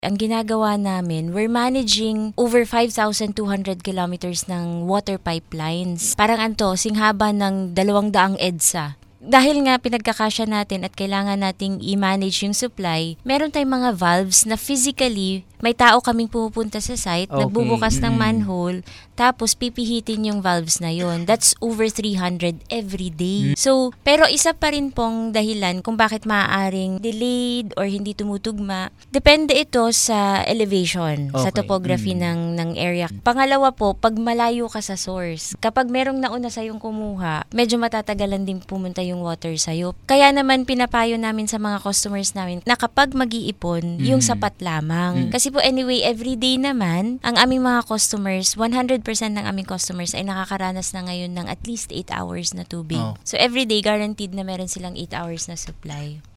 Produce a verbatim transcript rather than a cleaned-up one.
Ang ginagawa namin, we're managing over five thousand two hundred kilometers ng water pipelines. Parang anto, singhaba ng dalawang daang EDSA. Dahil nga pinagkakasya natin at kailangan nating i-manage yung supply, meron tayong mga valves na physically may tao kaming pumupunta sa site, Okay. nagbubukas ng Mm. manhole, tapos pipihitin yung valves na yon. That's over three hundred every day. Mm. So, pero isa pa rin pong dahilan kung bakit maaaring delayed or hindi tumutugma. Depende ito sa elevation, sa Okay. topography Mm. ng ng area. Pangalawa po, pag malayo ka sa source, kapag merong nauna sa yung kumuha, medyo matatagalan din pumunta yung water sa'yo. Kaya naman pinapayo namin sa mga customers namin na kapag mag-iipon, yung Mm. sapat lamang. Mm. Kasi po anyway, everyday naman, ang aming mga customers, one hundred percent ng aming customers ay nakakaranas na ngayon ng at least eight hours na tubig. Oh. So everyday, guaranteed na meron silang eight hours na supply.